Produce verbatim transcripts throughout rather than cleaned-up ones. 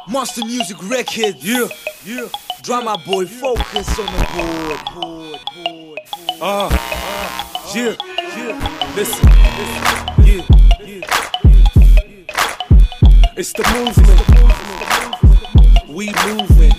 Monster Music Record, yeah, yeah. Drama boy, focus on the board, board, board, board. Uh, uh, yeah, yeah. Listen, listen, yeah, yeah, yeah. It's the movement, we moving,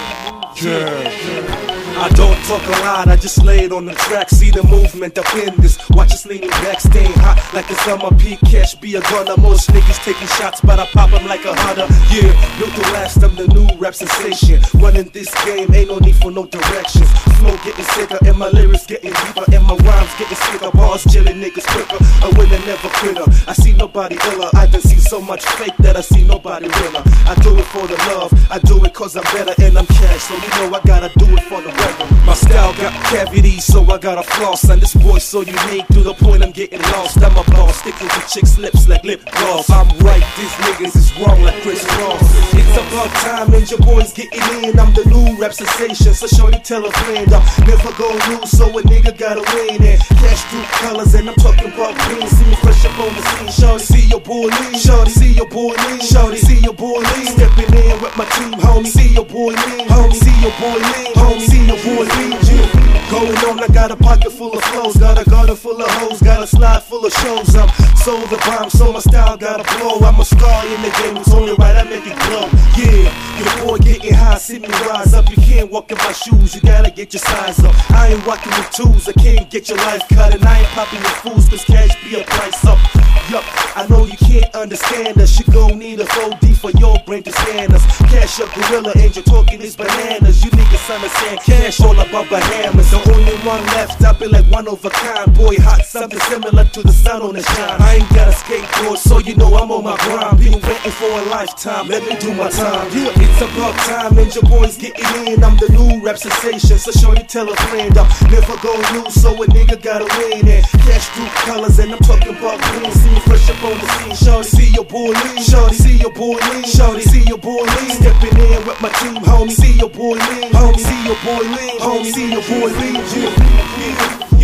yeah, yeah. I don't talk a lot, I just lay it on the track. See the movement up in this. Watch us leaning back, staying hot like the summer peak. Cash be a gunner. Most niggas taking shots, but I pop them like a hunter. Yeah, built to last, I'm the new rap sensation. Running this game, ain't no need for no directions. Flow getting sicker, and my lyrics getting deeper, and my rhymes getting sicker. Bars chilling niggas quicker, a winner never quitter. I see nobody iller, I done seen so much fake that I see nobody realer. I do it for the love, I do it cause I'm better and I'm cash. So you know I gotta do it for the weather. My style got cavities, so I gotta floss. And this boy so unique to the point I'm getting lost. I'm a boss, sticking to chicks' lips like lip gloss. I'm right, these niggas is wrong like Chris Ross. It's about time and your boys getting in. I'm the new rap sensation, so shorty tell a friend I'm never gon' lose, so a nigga gotta win. And cash through colors, and I'm talking about green. See me fresh up on the scene, shorty see your boy lean. Shorty see your boy lean, shorty see your boy lean. Stepping in with my team, homie. See your boy lean, homie. See your boy lean, homie. See your boy lean. Going on, I got a pocket full of flows, got a garden full of hoes, got a slide full of shows. I'm so the bomb, so my style gotta blow. I'm a star in the game, it's only right I make it glow. Yeah, your boy getting high, see me rise up. You can't walk in my shoes, you gotta get your size up. I ain't walking with twos, I can't get your life cut, and I ain't popping with fools, cause cash be a price up. Yup, I know you can't understand us. You gon' need a four D for your brain to scan us. Cash up gorilla and you're talking is bananas. You niggas understand cash all about Bahamas. The only one left, I be like one of a kind. Boy hot, something similar to the sun on the shine. I ain't got a skateboard, so you know I'm on my grind. Been waiting for a lifetime, let me do my time. Yeah, it's about time and your boys getting in. I'm the new rap sensation, so shorty tell a friend I'm never gon' lose, so a nigga gotta win. And cash through colors, and I'm talking about green. See me fresh up on the scene, shorty see your boy lean. Shorty see your boy lean, shorty see your boy lean. Stepping in with my team, homie. See your boy lean, homie. See your boy lean, homie. See your boy lean. Yeah, yeah.